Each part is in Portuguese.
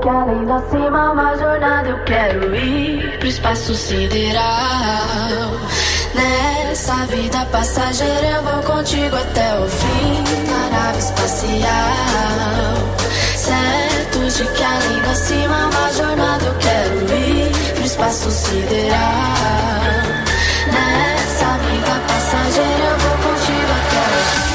que além da cima, uma jornada eu quero ir pro espaço sideral. Nessa vida passageira eu vou contigo até o fim da nave espacial. Certo de que além da cima, uma jornada eu quero ir pro espaço sideral. Nessa vida passageira eu vou contigo até o fim.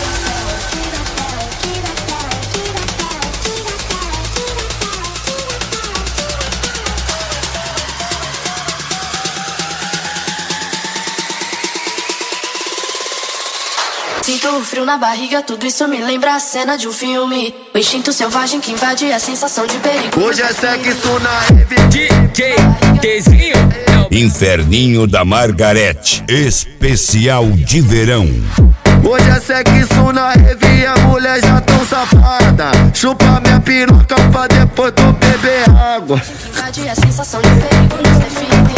Sinto o frio na barriga, tudo isso me lembra a cena de um filme. O instinto selvagem que invade a sensação de perigo. Hoje é sexo na rave. DJ Tzinho. Inferninho da Margarete, especial de verão. Hoje é sexo na rave e a mulher já tão safada. Chupa minha piroca pra depois tu beber água. Invade a sensação de perigo, nos define.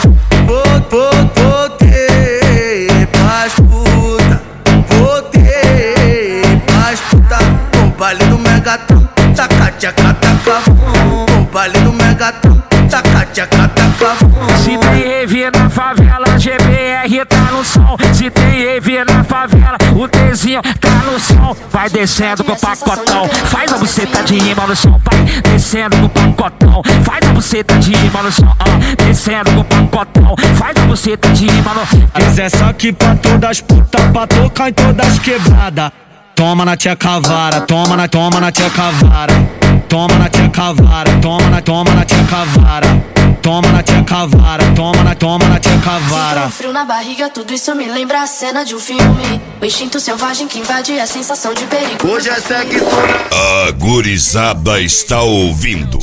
Voltei pras puta. Voltei pras puta. O baile do Megatron. Taca, tchaca, taca, o baile do Megatron. Taca, tchaca, taca. Se tem rave na favela, GBR tá no som. Se tem rave na favela, o Tzinho tá no som. Vai descendo com o pacotão, faz a buceta de rima no som. Vai descendo com o pacotão, faz a buceta de rima no som. Descendo com o pacotão, faz a buceta de rima no som. Quiser só aqui pra todas putas, pra tocar em todas quebradas. Toma na tia cavara, toma na tia cavara. Toma na tia cavara, toma na tia cavara. Toma na tia cavara, toma na tia cavara. Sinto um frio na barriga, tudo isso me lembra a cena de um filme. O instinto selvagem que invade a sensação de perigo. Hoje é sexo. A gurizada está ouvindo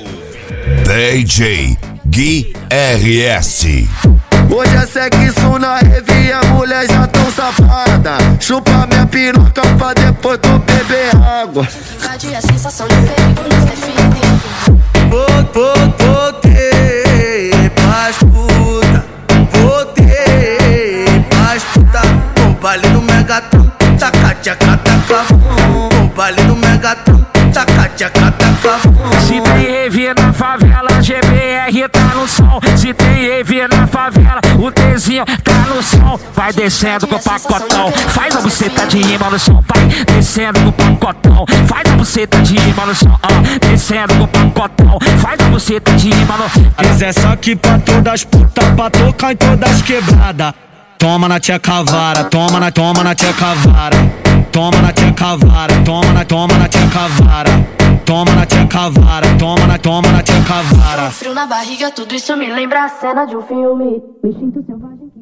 DJ Gui RS. Hoje é sexo na rave e a mulher já tão safada. Chupa minha piroca pra depois tu beber água. Invade a sensação de perigo, nos define. Voltei pras puta. Voltei pras puta. O baile do Megatron. Taca, tchaca, taca. O baile do Megatron. Taca, tchaca, taca. Se tem rave na favela, GBR tá no som. Se tem rave na favela, o Tzinho tá no som. Vai descendo com o pacotão, faz a buceta de rima no som. Vai descendo com o pacotão, faz a buceta de rima no som. Descendo com o pacotão, faz a buceta de rima no som. Quiser só aqui pra todas putas, pra tocar em todas quebradas. Toma na tia cavara, toma na tia cavara. Toma na tia cavara, toma na tia cavara. Toma na tia cavara, toma na tia cavara. Frio na barriga, tudo isso me lembra a cena de um filme. O instinto selvagem que